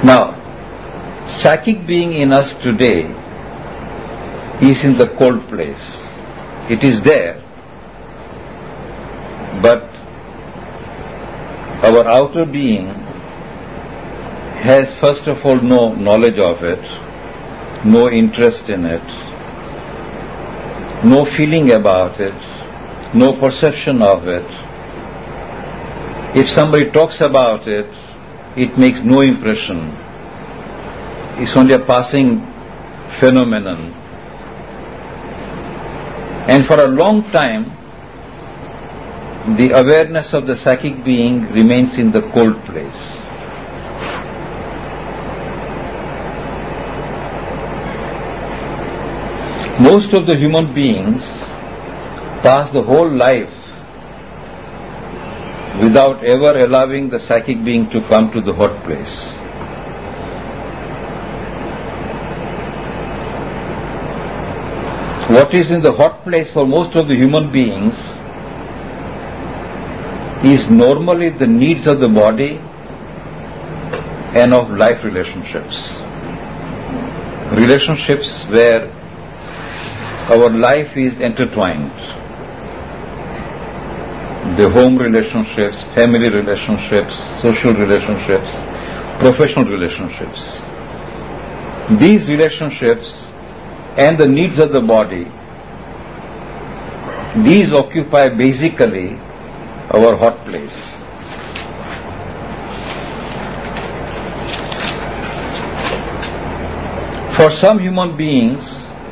Now, psychic being in us today is in the cold place. It is there, but our outer being has first of all no knowledge of it, no interest in it, no feeling about it, no perception of it. If somebody talks about it, it makes no impression. It's only a passing phenomenon. And for a long time, the awareness of the psychic being remains in the cold place. Most of the human beings pass the whole life without ever allowing the psychic being to come to the hot place. What is in the hot place for most of the human beings is normally the needs of the body and of life relationships. Relationships where our life is intertwined. The home relationships, family relationships, social relationships, professional relationships. These relationships and the needs of the body, these occupy basically our hot place. For some human beings,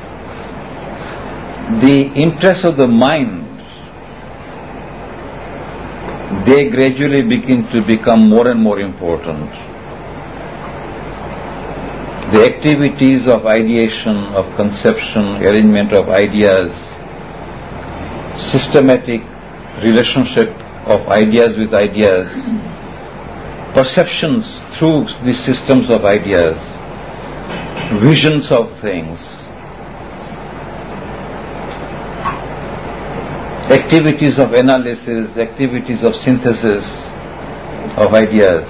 the interests of the mind, they gradually begin to become more and more important. The activities of ideation, of conception, arrangement of ideas, systematic relationship of ideas with ideas, perceptions through these systems of ideas, visions of things, activities of analysis, activities of synthesis of ideas,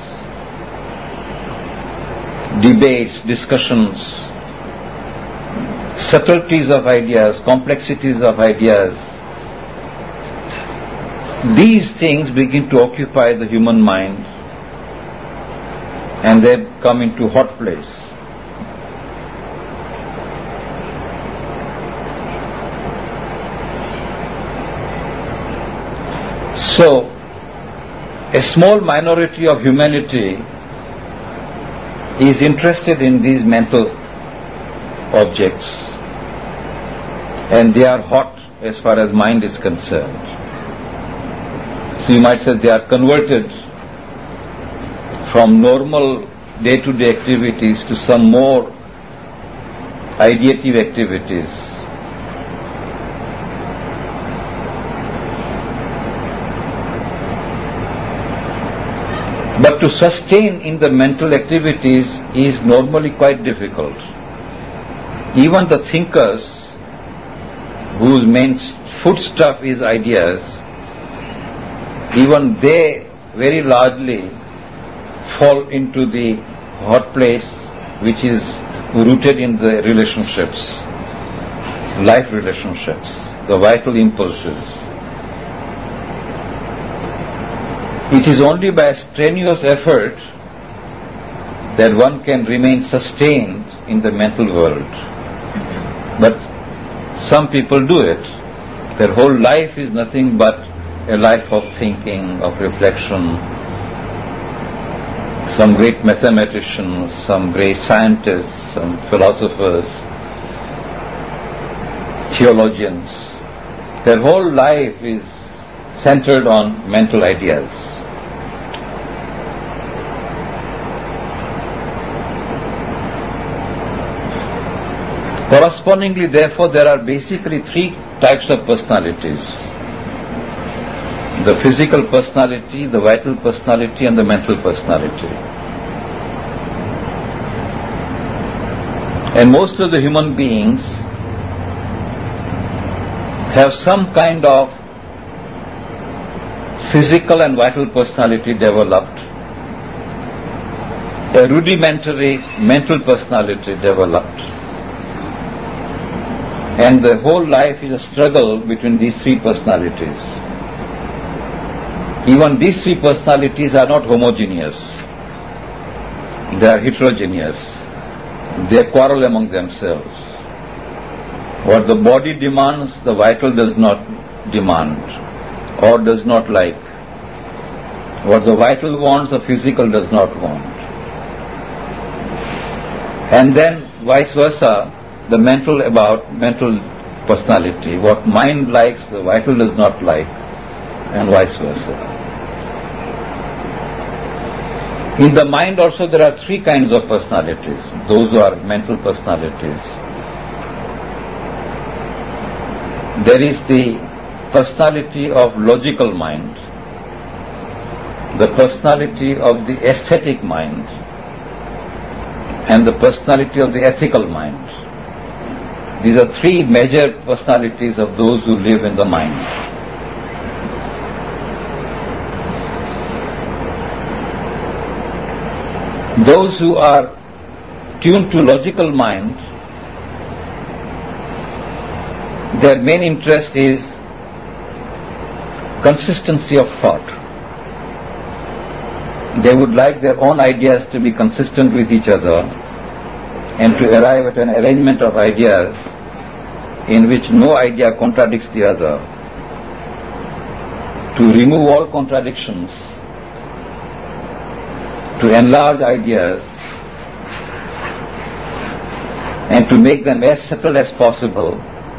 debates, discussions, subtleties of ideas, complexities of ideas. These things begin to occupy the human mind and they come into hot place. So, a small minority of humanity is interested in these mental objects and they are hot as far as mind is concerned. So you might say they are converted from normal day-to-day activities to some more ideative activities. But to sustain in the mental activities is normally quite difficult. Even the thinkers whose main foodstuff is ideas, even they very largely fall into the hot place which is rooted in the relationships, life relationships, the vital impulses. It is only by strenuous effort that one can remain sustained in the mental world. But some people do it. Their whole life is nothing but a life of thinking, of reflection. Some great mathematicians, some great scientists, some philosophers, theologians, their whole life is centered on mental ideas. Correspondingly, therefore, there are basically three types of personalities: the physical personality, the vital personality, and the mental personality. And most of the human beings have some kind of physical and vital personality developed, a rudimentary mental personality developed. And the whole life is a struggle between these three personalities. Even these three personalities are not homogeneous. They are heterogeneous. They quarrel among themselves. What the body demands, the vital does not demand or does not like. What the vital wants, the physical does not want. And then vice versa, the mental personality. What mind likes, the vital does not like, and vice versa. In the mind also there are three kinds of personalities, those who are mental personalities. There is the personality of logical mind, the personality of the aesthetic mind, and the personality of the ethical mind. These are three major personalities of those who live in the mind. Those who are tuned to logical mind, their main interest is consistency of thought. They would like their own ideas to be consistent with each other and to arrive at an arrangement of ideas in which no idea contradicts the other, to remove all contradictions, to enlarge ideas and to make them as subtle as possible,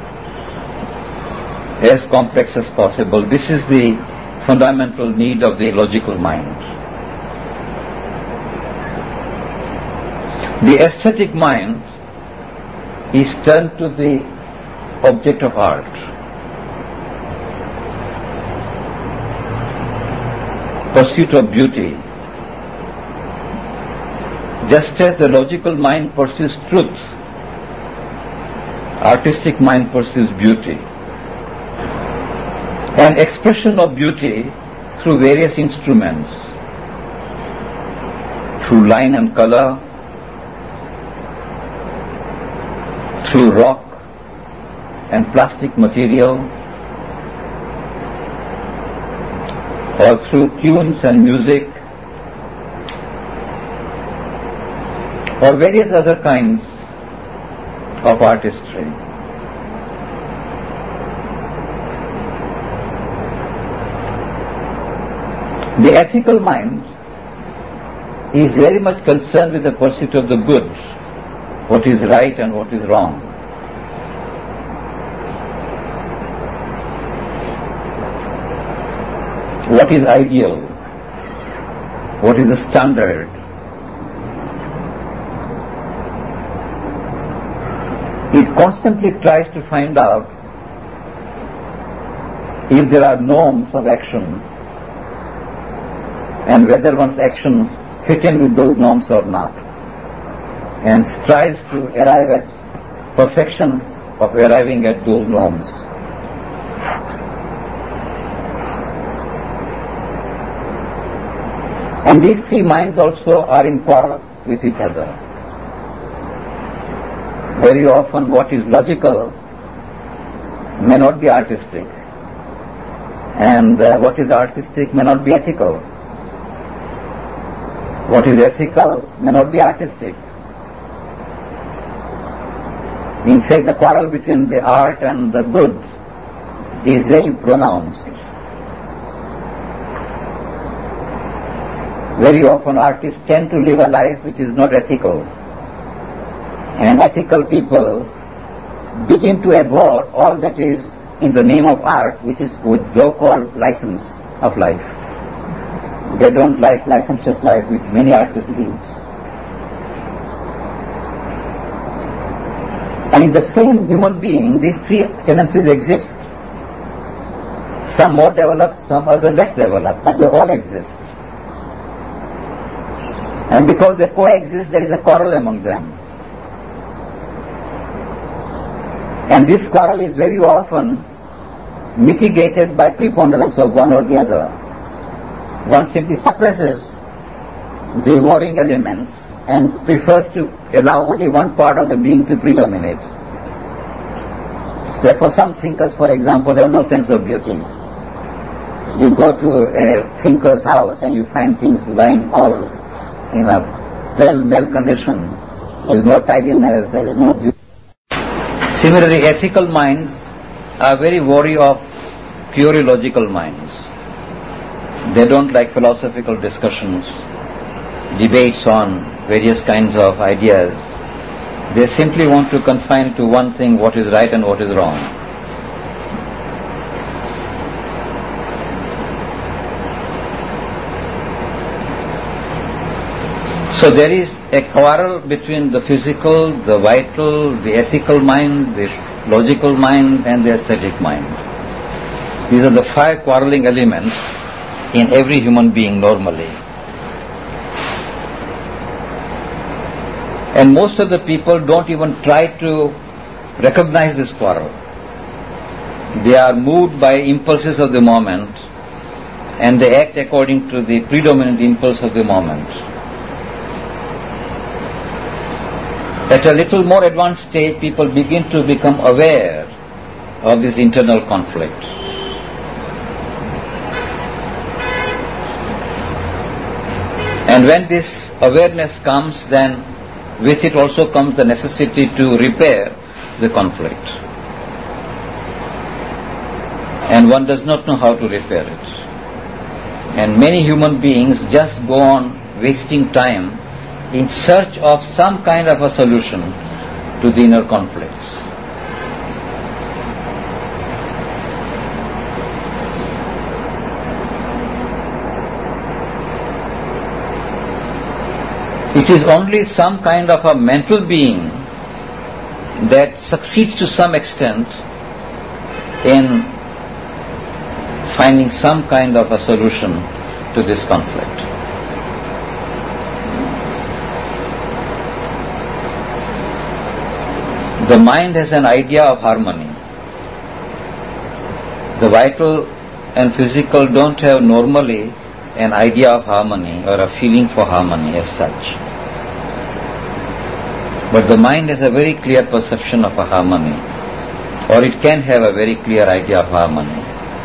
as complex as possible. This is the fundamental need of the logical mind. The aesthetic mind is turned to the object of art. Pursuit of beauty. Just as the logical mind pursues truth, artistic mind pursues beauty. An expression of beauty through various instruments, through line and color, through rock and plastic material, or through tunes and music, or various other kinds of artistry. The ethical mind is very much concerned with the pursuit of the good, what is right and what is wrong. What is ideal? What is the standard? It constantly tries to find out if there are norms of action and whether one's actions fit in with those norms or not, and strives to arrive at perfection of arriving at those norms. And these three minds also are in quarrel with each other. Very often what is logical may not be artistic, and what is artistic may not be ethical. What is ethical may not be artistic. In fact, the quarrel between the art and the good is very pronounced. Very often artists tend to live a life which is not ethical. And ethical people begin to abhor all that is in the name of art, which is what Joe called license of life. They don't like licentious life which many artists lead. And in the same human being, these three tendencies exist. Some more developed, some other less developed, but they all exist. And because they coexist, there is a quarrel among them. And this quarrel is very often mitigated by preponderance of one or the other. One simply suppresses the warring elements and prefers to allow only one part of the being to predominate. So for some thinkers, for example, they have no sense of beauty. You go to a thinker's house and you find things lying all in a well condition. There is no tidiness, there is no beauty. Similarly, ethical minds are very wary of purely logical minds. They don't like philosophical discussions, debates on various kinds of ideas. They simply want to confine to one thing, what is right and what is wrong. So there is a quarrel between the physical, the vital, the ethical mind, the logical mind and the aesthetic mind. These are the 5 quarreling elements in every human being normally. And most of the people don't even try to recognize this quarrel. They are moved by impulses of the moment and they act according to the predominant impulse of the moment. At a little more advanced stage, people begin to become aware of this internal conflict. And when this awareness comes, then with it also comes the necessity to repair the conflict. And one does not know how to repair it. And many human beings just go on wasting time in search of some kind of a solution to the inner conflicts. It is only some kind of a mental being that succeeds to some extent in finding some kind of a solution to this conflict. The mind has an idea of harmony. The vital and physical don't have normally an idea of harmony or a feeling for harmony as such. But the mind has a very clear perception of a harmony, or it can have a very clear idea of harmony.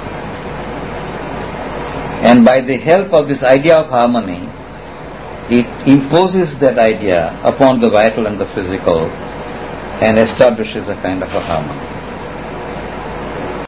And by the help of this idea of harmony, it imposes that idea upon the vital and the physical and establishes a kind of a harmony.